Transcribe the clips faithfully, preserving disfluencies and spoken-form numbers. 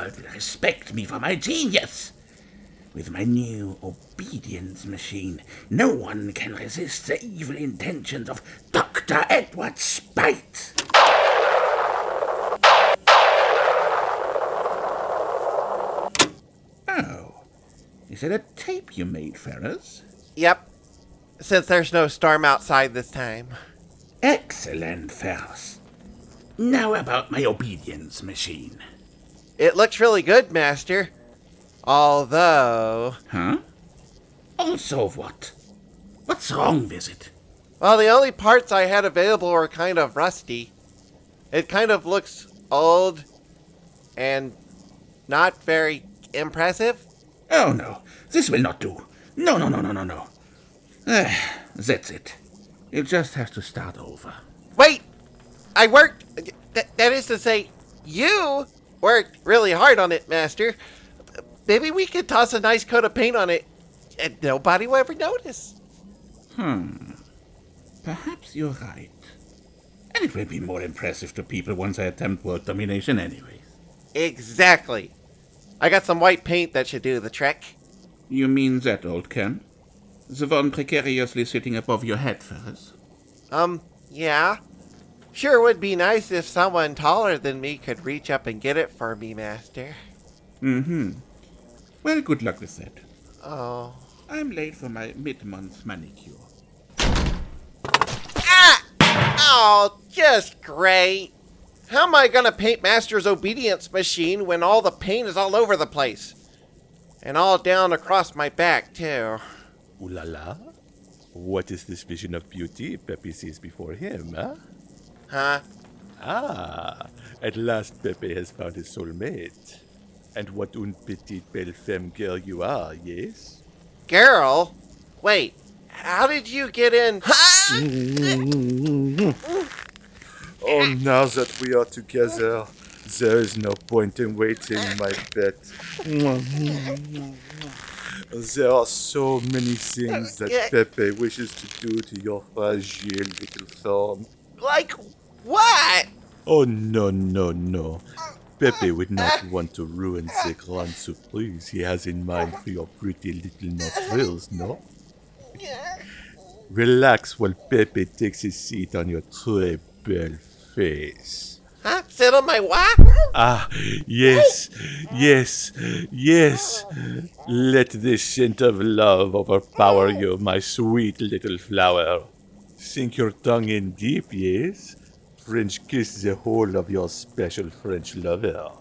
world will respect me for my genius. With my new obedience machine, no one can resist the evil intentions of Doctor Edward Spite. Oh, is it a tape you made, Ferris? Yep, since there's no storm outside this time. Excellent, Ferris. Now about my obedience machine. It looks really good, Master. Although... Huh? Also what? What's wrong with it? Well, the only parts I had available were kind of rusty. It kind of looks old and not very impressive. Oh no, this will not do. No, no, no, no, no, no. Uh, that's it. You just have to start over. Wait! I worked... Th- that is to say, you worked really hard on it, Master. Maybe we could toss a nice coat of paint on it and nobody will ever notice. Hmm. Perhaps you're right. And it will be more impressive to people once I attempt world domination anyway. Exactly. I got some white paint that should do the trick. You mean that, old Ken? The one precariously sitting above your head, Ferris? Um, yeah. Sure would be nice if someone taller than me could reach up and get it for me, Master. Mm-hmm. Well, good luck with that. Oh. I'm late for my mid-month manicure. Ah! Oh, just great. How am I gonna paint Master's obedience machine when all the paint is all over the place? And all down across my back, too. Ooh la la? What is this vision of beauty Pepe sees before him, huh? Huh? Ah, at last Pepe has found his soulmate. And what une petite belle femme girl you are, yes? Girl? Wait, how did you get in? Oh, now that we are together, there is no point in waiting, my pet. There are so many things that Pepe wishes to do to your fragile little thorn. Like what? Oh, no, no, no. Pepe would not want to ruin the grand surprise he has in mind for your pretty little nostrils, no? Relax while Pepe takes his seat on your très belle face. Huh? Sit on my what? Ah, yes, yes, yes. Let the scent of love overpower you, my sweet little flower. Sink your tongue in deep, yes? French kiss the whole of your special French lover.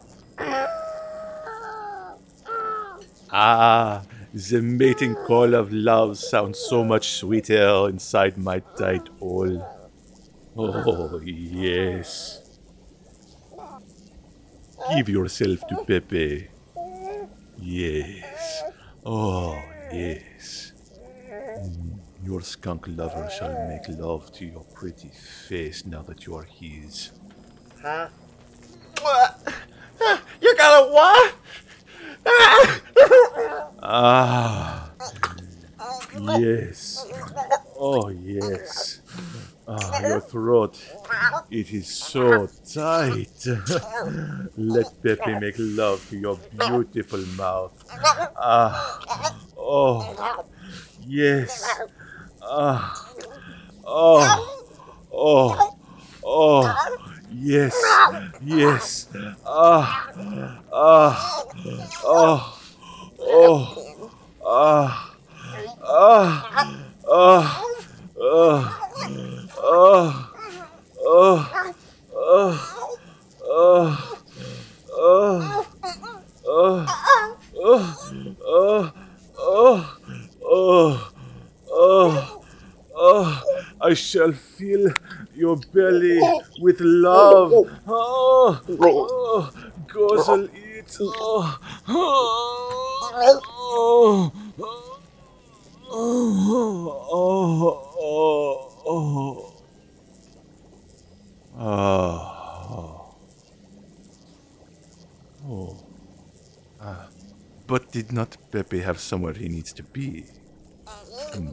Ah, the mating call of love sounds so much sweeter inside my tight hole. Oh, yes. Give yourself to Pepe. Yes. Oh, yes. Mm, Your skunk lover shall make love to your pretty face now that you are his. Huh? What? You're gonna what? Ah, yes. Oh, yes. Ah, your throat. It is so tight. Let Pepe make love to your beautiful mouth. Ah, oh, yes. Ah, oh, oh, oh, yes, yes. Ah, ah, oh, oh, ah, ah, ah, ah. Oh, oh, oh, oh, oh, oh, oh, oh, oh, oh, oh, I shall fill your belly with love. Oh, oh, guzzle it. Oh, oh, oh, oh, oh, oh. Oh. Oh. Oh. Ah. But did not Pepe have somewhere he needs to be? Hmm.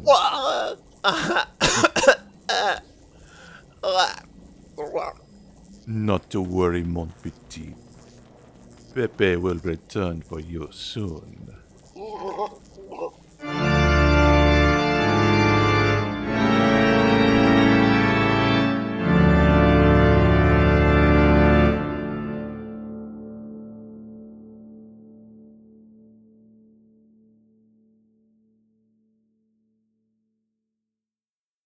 Not to worry, mon petit. Pepe will return for you soon.